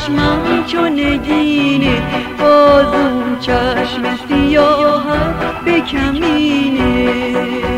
چشمم چون نگینه، باز اون چشم سیاهت به کمینه.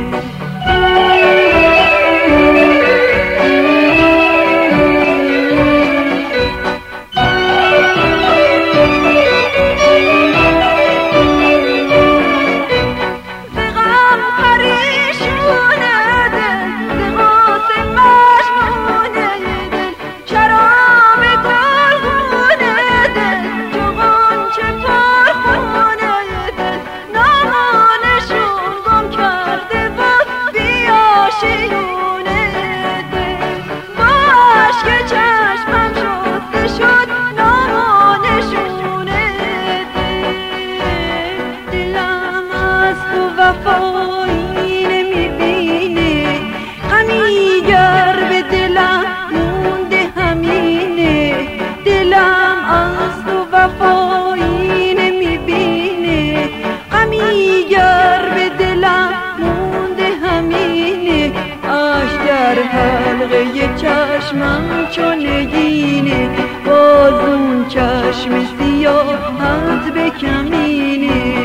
وفایی نمیبینه، غمی گر به دلم مونده همینه. دلم از تو وفایی نمیبینه، غمی گر به دلم مونده همینه. آش در حلقه چشمم چون نگینه، باز اون چشم سیاهت به کمینه.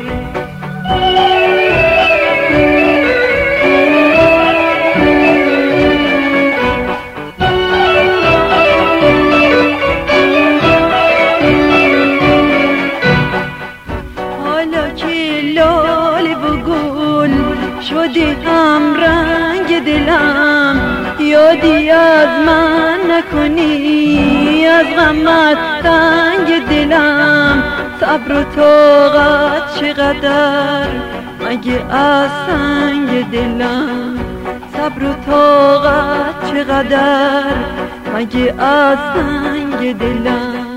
شدی هم رنگ دلم، یادی از من نکنی، از غمت تنگ دلم. صبر و طاقت چقدر مگه از سنگ دلم، صبر و طاقت چقدر مگه از سنگ دلم.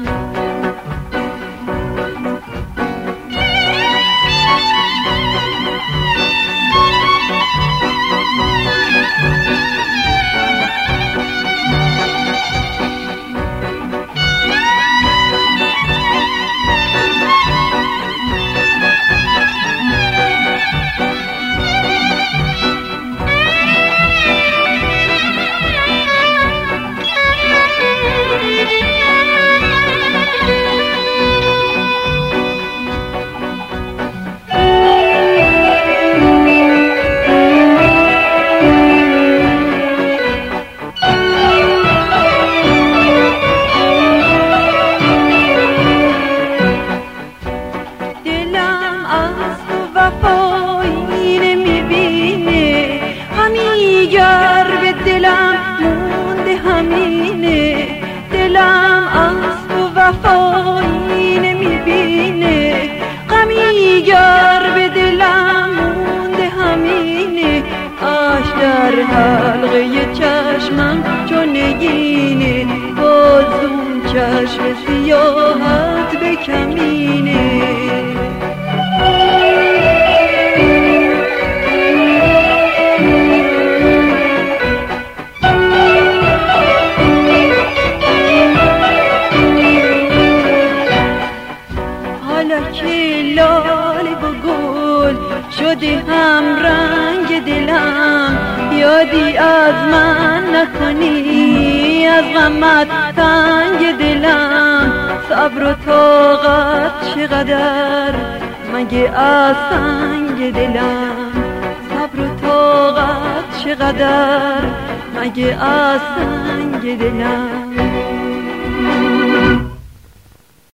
وفایی نمیبینه، غمی گر به دلم مونده همینه. دلم از تو وفایی نمیبینه، غمی گر به دلم مونده همینه. آش در حلقه چشمم چون نگینه، باز اون چشم سیاهت به کمینه. که لاله و گل شدی هم رنگ دلم، یادی از من نکنی، از غمت تنگ دلم. صبر و طاقت چقدر مگه از سنگ دلم، صبر و طاقت چقدر مگه از سنگ دلم.